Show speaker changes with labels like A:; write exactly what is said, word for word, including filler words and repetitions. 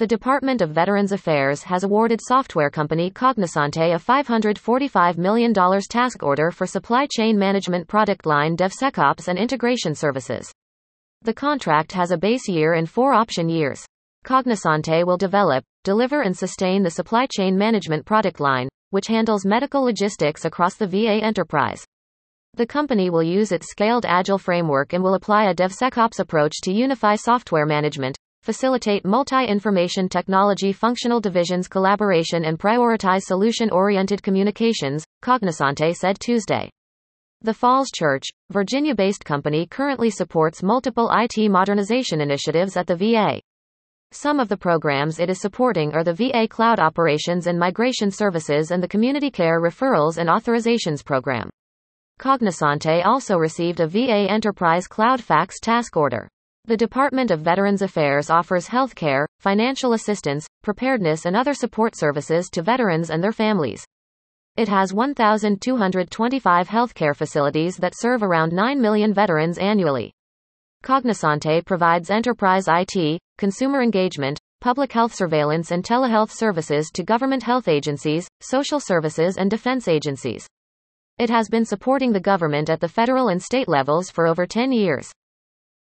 A: The Department of Veterans Affairs has awarded software company Cognosante a five hundred forty-five million dollars task order for supply chain management product line DevSecOps and integration services. The contract has a base year and four option years. Cognosante will develop, deliver and sustain the supply chain management product line, which handles medical logistics across the V A enterprise. The company will use its scaled agile framework and will apply a DevSecOps approach to unify software management, facilitate multi-information technology functional divisions collaboration and prioritize solution-oriented communications, Cognosante said Tuesday. The Falls Church, Virginia-based company currently supports multiple I T modernization initiatives at the V A. Some of the programs it is supporting are the V A Cloud Operations and Migration Services and the Community Care Referrals and Authorizations Program. Cognosante also received a V A Enterprise Cloud Fax task order. The Department of Veterans Affairs offers healthcare, financial assistance, preparedness and other support services to veterans and their families. It has one thousand two hundred twenty-five healthcare facilities that serve around nine million veterans annually. Cognosante provides enterprise I T, consumer engagement, public health surveillance and telehealth services to government health agencies, social services and defense agencies. It has been supporting the government at the federal and state levels for over ten years.